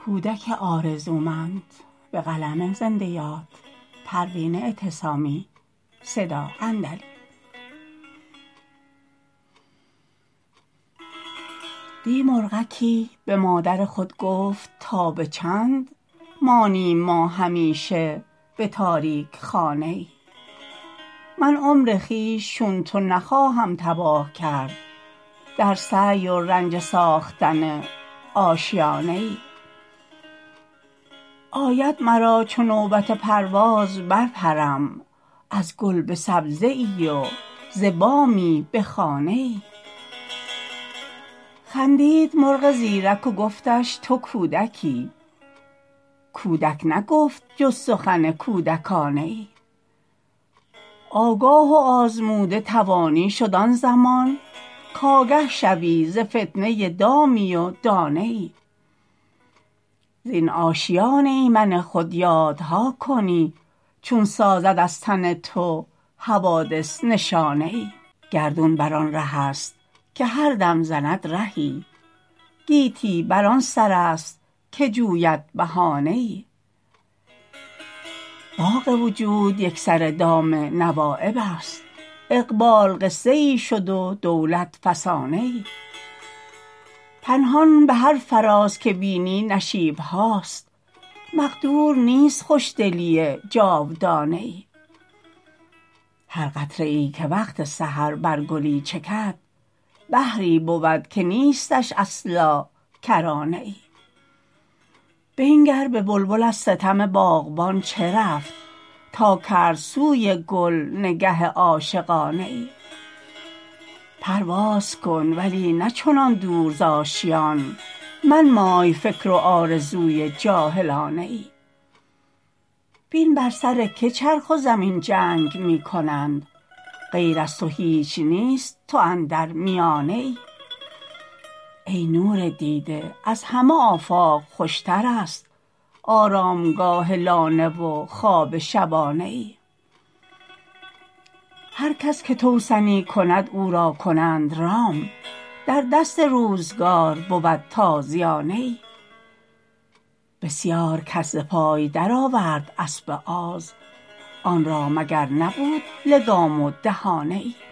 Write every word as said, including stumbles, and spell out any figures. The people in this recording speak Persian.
کودک آرزومند به قلم زنده یاد پروین اعتصامی صدا اندلی دی مرغکی به مادر خود گفت تا به چند مانیم ما همیشه به تاریک خانه ای من عمر خویش چون تو نخواهم تباه کرد در سعی و رنج ساختن آشیانه ای آید مرا چو نوبت پرواز برپرم از گل به سبزه ای و ز بامی به خانه ای خندید مرغ زیرک و گفتش تو کودکی کودک نگفت جز سخن کودکانه ای آگاه و آزموده توانی شد آن زمان کآگه شوی ز فتنه دامی و دانه ای زین آشیان ایمن خود یادها کنی چون سازد از تن تو حوادث نشانه ای گردون بر آن ره است که هر دم زند رهی گیتی بر آن سر است که جوید بهانه ای باغ وجود یکسره دام نوایب است اقبال قصه ای شد و دولت فسانه ای پنهان به هر فراز که بینی نشیب هاست مقدور نیست خوشدلی جاودانه ای هر قطره ای که وقت سحر بر گلی چکد بحری بود که نیستش اصلا کرانه ای بنگر به بلبل از ستم باغبان چه رفت تا کرد سوی گل نگه عاشقانه ای پرواز کن ولی نه چنان دور ز آشیان منمای فکر و آرزوی جاهلانه ای بین بر سر که چرخ و زمین جنگ می کنند غیر از تو هیچ نیست تو اندر میانه ای ای نور دیده از همه آفاق خوشتر است آرامگاه لانه و خواب شبانه ای هر کس که توسنی کند او را کنند رام در دست روزگار بود تازیانه ای بسیار کس ز پای درآورد اسب آز آن را مگر نبود لگام و دهانه ای